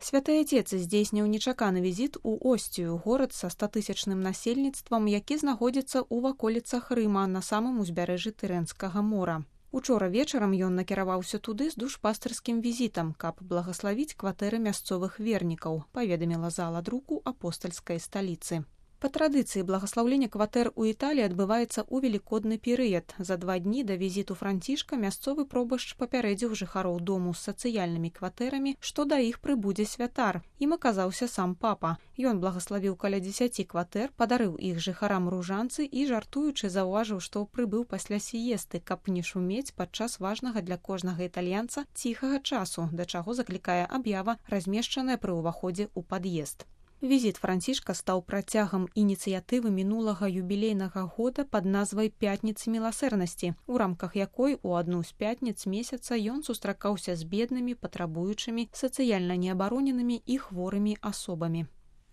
Святы Отец здзейсніў нечаканы візіт у Осцію, горад са 100-тысячным насельніцтвам, які знаходзіцца ў ваколіцах Рыма на самым узбярэжжы Тырэнскага мора. Учора вечарам ён накіраваўся туды з душпастырскім візітам, каб благаславіць кватэры мясцовых вернікаў, паведаміла зала друку апостальскай сталіцы. Па традыцыі благаслаўленне кватэр у Італіі адбываецца ў велікодны перыяд. За 2 дні да візіту Францішка мясцовы пробашч папярэдзіў жыхароў дому з сацыяльнымі кватэрамі, што да іх прыбудзе святар. Ім аказаўся сам папа. Ён благаславіў каля 10 кватэр, падарыў іх жыхарам ружанцы і, жартуючы, заўважыў, што прыбыў пасля сіесты, каб не шумець падчас важнага для кожнага італьянца ціхага часу, да чаго заклікае аб'ява, размешчаная пры ўваходзе ў пад'езд. Візіт Францішка стаў працягам ініцыятывы мінулага юбілейнага года пад назвай «Пятніцы міласэрнасці», у рамках якой у адну з пятніц месяца ён сустракаўся з беднымі, патрабуючымі, сацыяльна неабароненымі і хворымі асобамі.